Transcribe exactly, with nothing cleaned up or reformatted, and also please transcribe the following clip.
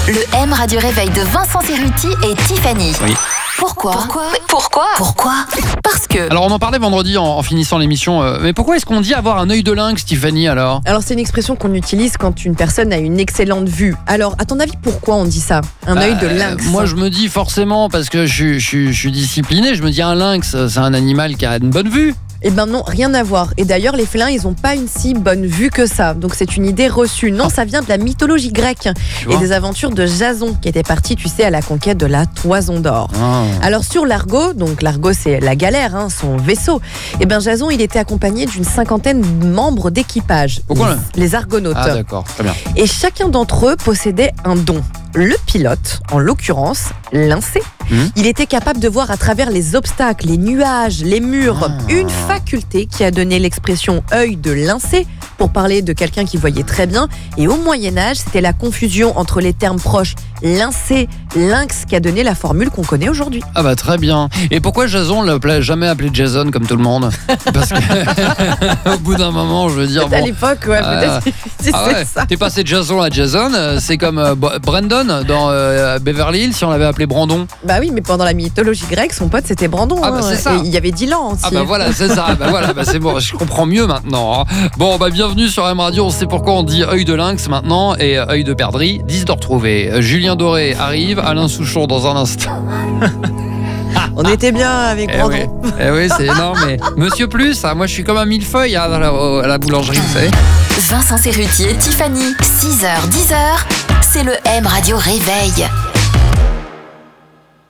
Le M Radio Réveil de Vincent Cerruti et Tiffany. Oui. Pourquoi Pourquoi Pourquoi Pourquoi Parce que... Alors on en parlait vendredi en, en finissant l'émission, euh, mais pourquoi est-ce qu'on dit avoir un œil de lynx, Tiffany, alors Alors c'est une expression qu'on utilise quand une personne a une excellente vue. Alors à ton avis, pourquoi on dit ça? Un œil de lynx. euh, Moi je me dis forcément, parce que je, je, je suis discipliné, je me dis un lynx, c'est un animal qui a une bonne vue. Eh ben non, rien à voir. Et d'ailleurs, les félins, ils n'ont pas une si bonne vue que ça. Donc c'est une idée reçue. Non, ça vient de la mythologie grecque et des aventures de Jason, qui était parti, tu sais, à la conquête de la Toison d'Or. Oh. Alors sur l'Argo, donc l'Argo c'est la galère, hein, son vaisseau, eh ben Jason, il était accompagné d'une cinquantaine de membres d'équipage. Pourquoi là Les Argonautes. Ah d'accord, très bien. Et chacun d'entre eux possédait un don. Le pilote, en l'occurrence, Lincé, mmh. il était capable de voir à travers les obstacles, les nuages, les murs. Ah. Une faculté qui a donné l'expression œil de Lincé pour parler de quelqu'un qui voyait très bien. Et au Moyen-Âge, c'était la confusion entre les termes proches Lincé, lynx qui a donné la formule qu'on connaît aujourd'hui. Ah bah très bien. Et pourquoi Jason ne l'a jamais appelé Jason comme tout le monde? Parce que au bout d'un moment, je veux dire... Peut-être à bon, l'époque, ouais, euh, peut-être si ah c'est ouais, ça. t'es passé de Jason à Jason, euh, c'est comme euh, Brandon dans euh, Beverly Hills si on l'avait appelé Brandon. Bah oui, mais pendant la mythologie grecque, son pote c'était Brandon. Ah bah hein. c'est ça. Et il y avait Dylan aussi. Ah bah voilà, c'est ça. Bah voilà, bah c'est bon, je comprends mieux maintenant. Hein. Bon, bah bienvenue sur M Radio. On sait pourquoi on dit œil de lynx maintenant et œil de perdrix. dix de retrouver. Euh, Julien Doré arrive, Alain Souchon dans un instant. On était bien avec Eh Brandon. oui, eh oui c'est énorme. Mais Monsieur Plus, hein, moi je suis comme un millefeuille hein, à, la, à la boulangerie, vous savez. Vincent Cerruti et Tiffany, six heures dix heures, c'est le M Radio Réveil.